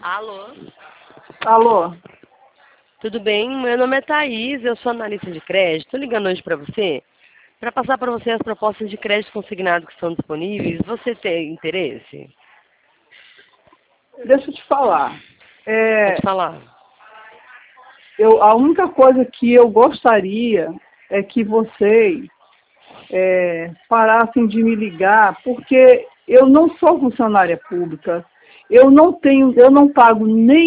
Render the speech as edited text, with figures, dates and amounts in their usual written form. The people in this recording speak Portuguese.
Alô? Alô? Tudo bem? Meu nome é Thaís, eu sou analista de crédito. Estou ligando hoje para você, para passar para você as propostas de crédito consignado que estão disponíveis. Você tem interesse? Deixa eu te falar. Pode falar. A única coisa que eu gostaria é que vocês parassem de me ligar, porque eu não sou funcionária pública. Eu não pago nem